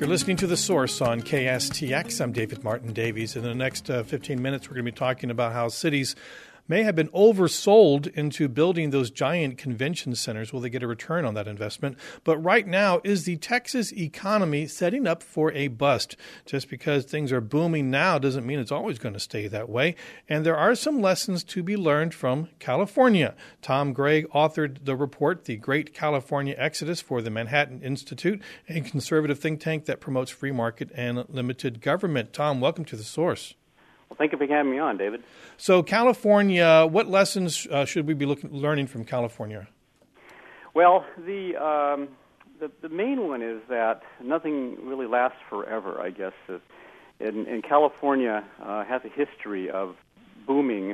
You're listening to The Source on KSTX. I'm David Martin Davies. In the next 15 minutes, we're going to be talking about how cities may have been oversold into building those giant convention centers. Will they get a return on that investment? But right now, is the Texas economy setting up for a bust? Just because things are booming now doesn't mean it's always going to stay that way. And there are some lessons to be learned from California. Tom Gregg authored the report, The Great California Exodus, for the Manhattan Institute, a conservative think tank that promotes free market and limited government. Tom, welcome to The Source. Well, thank you for having me on, David. So California, what lessons should we be learning from California? Well, the main one is that nothing really lasts forever, I guess. In California has a history of booming,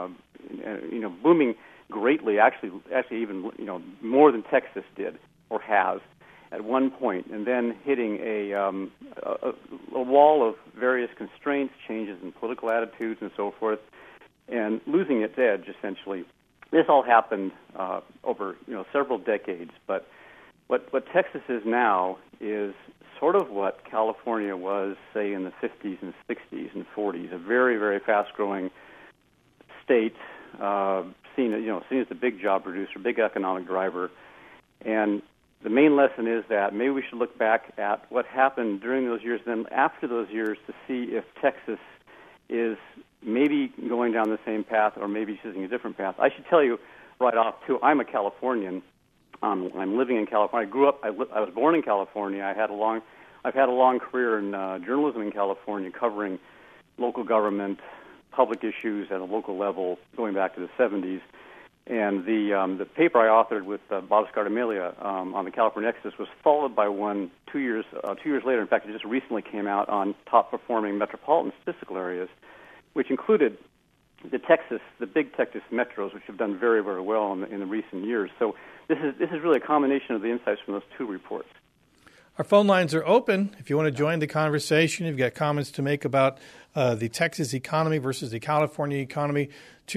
booming greatly, actually even more than Texas did or has at one point, and then hitting a wall of various constraints, changes in political attitudes, and so forth, and losing its edge, essentially. This all happened over several decades, but what Texas is now is sort of what California was, say, in the 50s and 60s and 40s, a very, very fast-growing state, seen as the big job producer, big economic driver, and the main lesson is that maybe we should look back at what happened during those years, then after those years, to see if Texas is maybe going down the same path or maybe choosing a different path. I should tell you right off, too, I'm a Californian. I'm living in California. I grew up. I was born in California. I've had a long career in journalism in California, covering local government, public issues at a local level, going back to the 70s. And the paper I authored with Bob Scardamelia on the California Exodus was followed by one 2 years later. In fact, it just recently came out on top-performing metropolitan statistical areas, which included the big Texas metros, which have done very, very well in the recent years. So this is really a combination of the insights from those two reports. Our phone lines are open. If you want to join the conversation, you've got comments to make about the Texas economy versus the California economy,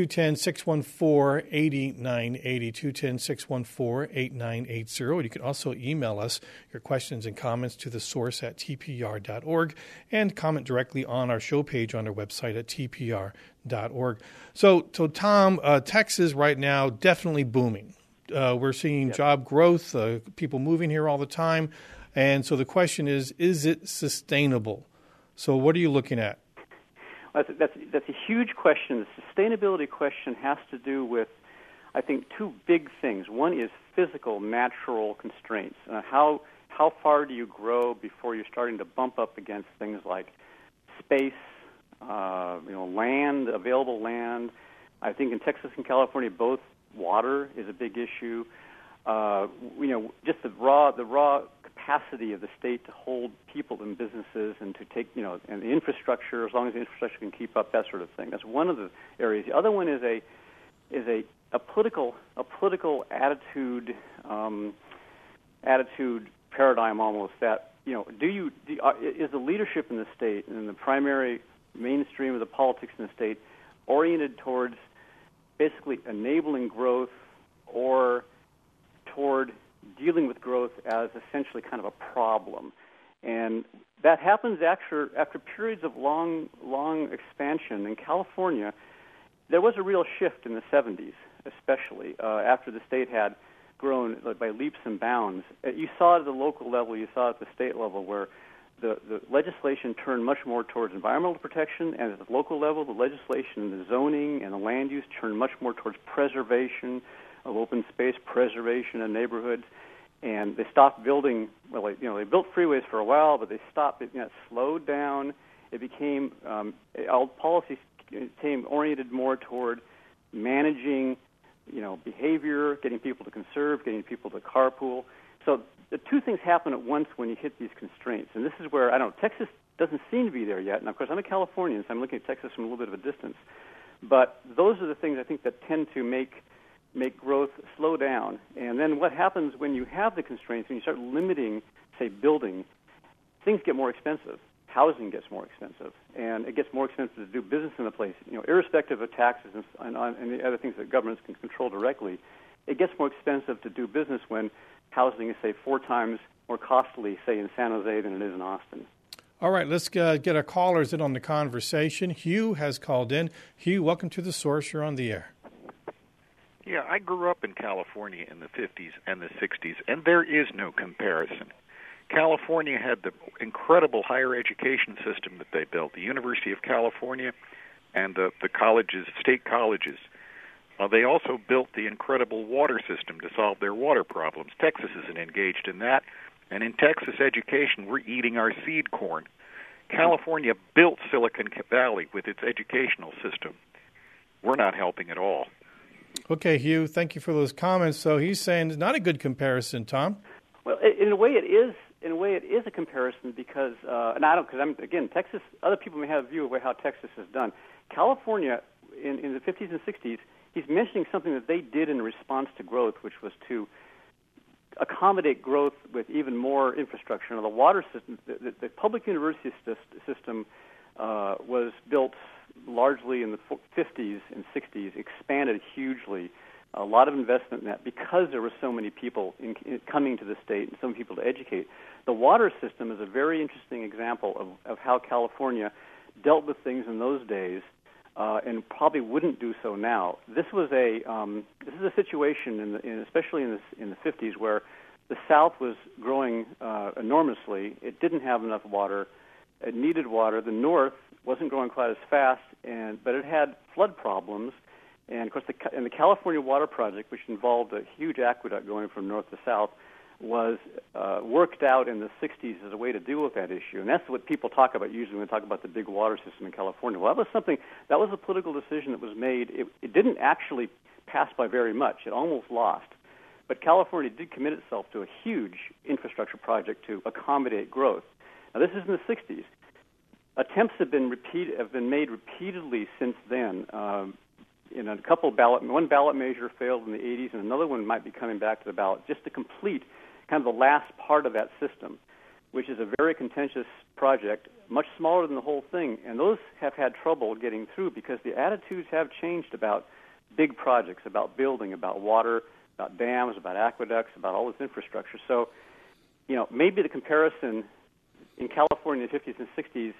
210-614-8980, 210-614-8980. You can also email us your questions and comments to thesource@tpr.org and comment directly on our show page on our website at tpr.org. So Tom, Texas right now definitely booming. We're seeing job growth, people moving here all the time. And so the question is it sustainable? So what are you looking at? That's a huge question. The sustainability question has to do with, I think, two big things. One is physical, natural constraints. How far do you grow before you're starting to bump up against things like space, land, available land. I think in Texas and California, both water is a big issue. Just the raw capacity of the state to hold people and businesses and to take, and the infrastructure, as long as the infrastructure can keep up, that sort of thing. That's one of the areas. The other one is a political attitude paradigm almost that, is the leadership in the state and the primary mainstream of the politics in the state oriented towards basically enabling growth or toward dealing with growth as essentially kind of a problem. And that happens after periods of long expansion. In California, there was a real shift in the 70s, especially after the state had grown by leaps and bounds. You saw it at the local level, you saw it at the state level, where the legislation turned much more towards environmental protection, and at the local level, the legislation, the zoning, and the land use turned much more towards preservation of open space, preservation of neighborhoods. And they stopped building. Well, they built freeways for a while, but they stopped. It slowed down. It became all policies became oriented more toward managing, behavior, getting people to conserve, getting people to carpool. So the two things happen at once when you hit these constraints. And this is where Texas doesn't seem to be there yet. And of course, I'm a Californian, so I'm looking at Texas from a little bit of a distance. But those are the things I think that tend to make growth slow down. And then what happens when you have the constraints, when you start limiting, say, building, things get more expensive. Housing gets more expensive, and it gets more expensive to do business in a place. Irrespective of taxes and the other things that governments can control directly, it gets more expensive to do business when housing is, say, 4 times more costly, say, in San Jose than it is in Austin. All right, let's get our callers in on the conversation. Hugh has called in. Hugh, welcome to The Source. You're on the air. Yeah, I grew up in California in the 50s and the 60s, and there is no comparison. California had the incredible higher education system that they built, the University of California and the colleges, state colleges. They also built the incredible water system to solve their water problems. Texas isn't engaged in that. And in Texas education, we're eating our seed corn. California built Silicon Valley with its educational system. We're not helping at all. Okay, Hugh, thank you for those comments. So he's saying it's not a good comparison, Tom. Well, in a way, it is. In a way, it is a comparison because, and I don't, because I'm again Texas. Other people may have a view of how Texas has done. California, in the 50s and 60s, he's mentioning something that they did in response to growth, which was to accommodate growth with even more infrastructure. Now, the water system, the public university system was built largely in the 50s and 60s, expanded hugely. A lot of investment in that because there were so many people coming to the state and so many people to educate. The water system is a very interesting example of how California dealt with things in those days and probably wouldn't do so now. This is a situation, especially in the 50s, where the South was growing enormously. It didn't have enough water. It needed water. The North wasn't growing quite as fast, but it had flood problems. And, of course, the California Water Project, which involved a huge aqueduct going from north to south, was worked out in the 60s as a way to deal with that issue. And that's what people talk about usually when they talk about the big water system in California. Well, that was a political decision that was made. It didn't actually pass by very much. It almost lost. But California did commit itself to a huge infrastructure project to accommodate growth. Now, this is in the 60s. Attempts have been made repeatedly since then. In a couple one ballot measure failed in the 80s, and another one might be coming back to the ballot just to complete kind of the last part of that system, which is a very contentious project, much smaller than the whole thing. And those have had trouble getting through because the attitudes have changed about big projects, about building, about water, about dams, about aqueducts, about all this infrastructure. So, maybe the comparison in California in the 50s and 60s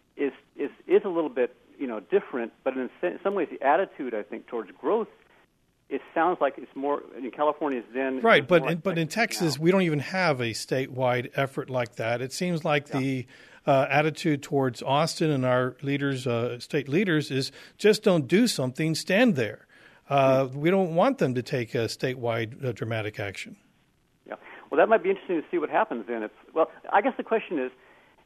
is a little bit different, but in some ways the attitude, I think, towards growth, it sounds like it's more in California's then. Right, but in Texas, we don't even have a statewide effort like that. It seems like the attitude towards Austin and our leaders, state leaders, is just don't do something, stand there. We don't want them to take a statewide dramatic action. Yeah, well, that might be interesting to see what happens then. I guess the question is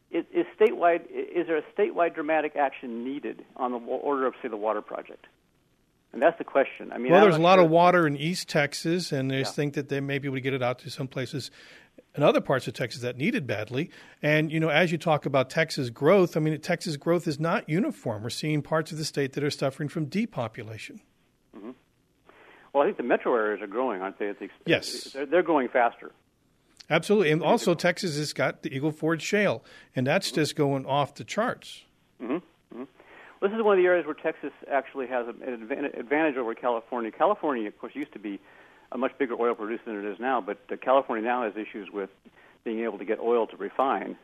there a statewide dramatic action needed on the order of, say, the water project? And that's the question. I mean, there's a lot of water in East Texas, and they think that they may be able to get it out to some places in other parts of Texas that need it badly. And, as you talk about Texas growth, I mean, Texas growth is not uniform. We're seeing parts of the state that are suffering from depopulation. Mm-hmm. Well, I think the metro areas are growing, aren't they? Yes. They're growing faster. Absolutely. And also Texas has got the Eagle Ford Shale, and that's just going off the charts. Mm-hmm. Mm-hmm. Well, this is one of the areas where Texas actually has an advantage over California. California, of course, used to be a much bigger oil producer than it is now, but California now has issues with being able to get oil to refine.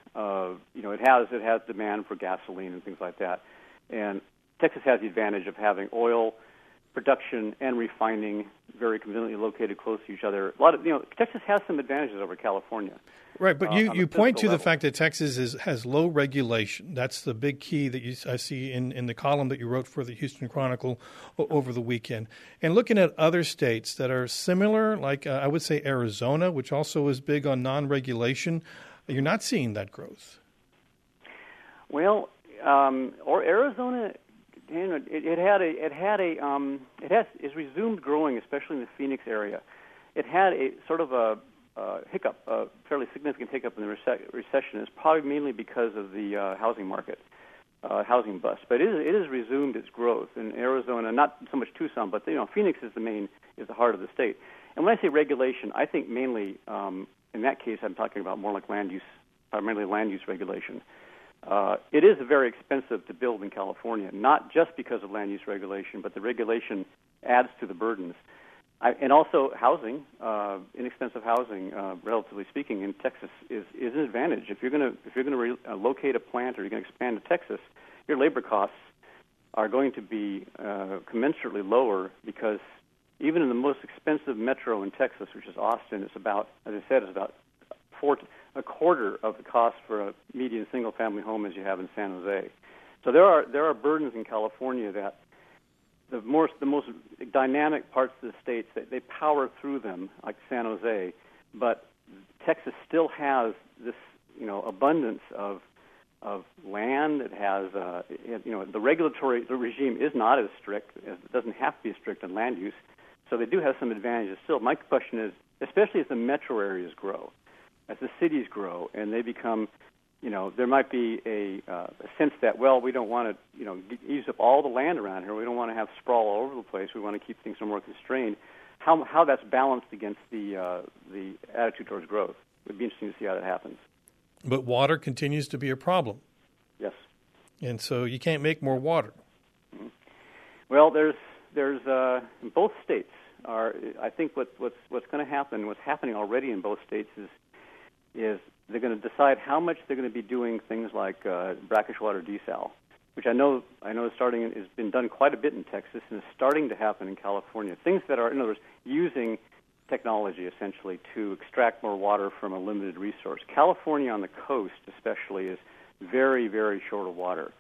It has demand for gasoline and things like that. And Texas has the advantage of having oil production and refining very conveniently located close to each other. Texas has some advantages over California. Right, but you point to the fact that Texas has low regulation. That's the big key that I see in the column that you wrote for the Houston Chronicle over the weekend. And looking at other states that are similar, like I would say Arizona, which also is big on non-regulation, you're not seeing that growth. Well, or Arizona. It's resumed growing, especially in the Phoenix area. It had a sort of a hiccup, a fairly significant hiccup in the recession. It's probably mainly because of the housing market, housing bust. But it has resumed its growth in Arizona. Not so much Tucson, but Phoenix is the heart of the state. And when I say regulation, I think mainly in that case I'm talking about more like land use, primarily land use regulation. It is very expensive to build in California, not just because of land use regulation, but the regulation adds to the burdens. And also housing, inexpensive housing, relatively speaking, in Texas is an advantage. If you're going to locate a plant or you're going to expand to Texas, your labor costs are going to be commensurately lower, because even in the most expensive metro in Texas, which is Austin, it's about, as I said, it's about a quarter of the cost for a median single-family home as you have in San Jose. So there are burdens in California that the most dynamic parts of the states, they power through them, like San Jose, but Texas still has this abundance of land. It has the regulatory regime is not as strict. It doesn't have to be strict on land use, so they do have some advantages still. My question is, especially as the metro areas grow, as the cities grow, and they become, there might be a sense that, well, we don't want to, use up all the land around here. We don't want to have sprawl all over the place. We want to keep things more constrained. How that's balanced against the attitude towards growth. It would be interesting to see how that happens. But water continues to be a problem. Yes. And so you can't make more water. Mm-hmm. Well, there's in both states I think what's going to happen, what's happening already in both states is they're going to decide how much they're going to be doing things like brackish water desal, which I know has been done quite a bit in Texas and is starting to happen in California. Things that are, in other words, using technology essentially to extract more water from a limited resource. California on the coast especially is very, very short of water.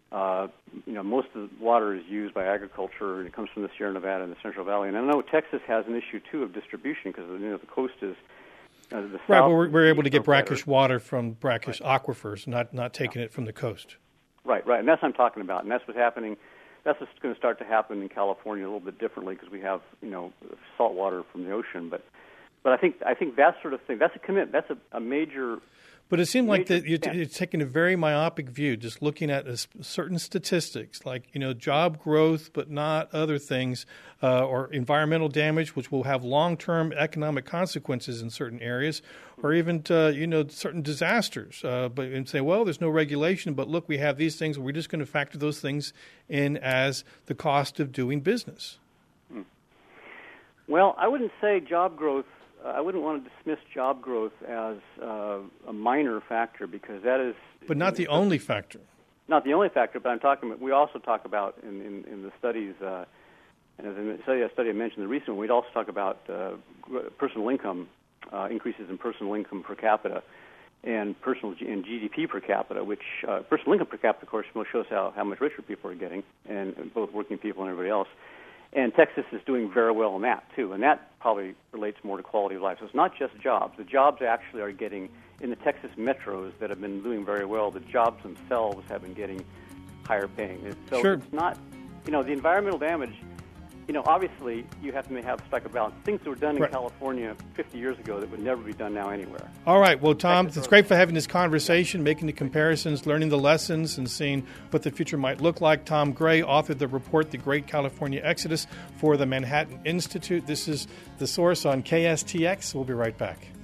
Most of the water is used by agriculture, and it comes from the Sierra Nevada and the Central Valley. And I know Texas has an issue too of distribution, because the coast is the right. Well, we're able to get brackish water from brackish aquifers, not taking it from the coast. Right, and that's what I'm talking about, and that's what's happening. That's what's going to start to happen in California a little bit differently, because we have salt water from the ocean. But I think that sort of thing, that's a commitment. That's a major. But it seemed like that you're taking a very myopic view, just looking at certain statistics, like job growth, but not other things, or environmental damage, which will have long-term economic consequences in certain areas, or even certain disasters. And say, well, there's no regulation, but look, we have these things. We're just going to factor those things in as the cost of doing business. Well, I wouldn't say job growth. I wouldn't want to dismiss job growth as a minor factor, because that is. But not the only factor. Not the only factor, but I'm talking about. We also talk about in the studies, and as a study I mentioned, the recent one, we'd also talk about personal income increases in personal income per capita and and GDP per capita. Which personal income per capita, of course, shows how much richer people are getting, and both working people and everybody else. And Texas is doing very well in that, too. And that probably relates more to quality of life. So it's not just jobs. The jobs actually are getting, in the Texas metros that have been doing very well, the jobs themselves have been getting higher paying. So sure. It's not, the environmental damage, obviously you have to have strike a balance. Things that were done in California 50 years ago that would never be done now anywhere. All right. Well, Tom, it's great for having this conversation, making the comparisons, learning the lessons, and seeing what the future might look like. Tom Gray authored the report, The Great California Exodus, for the Manhattan Institute. This is The Source on KSTX. We'll be right back.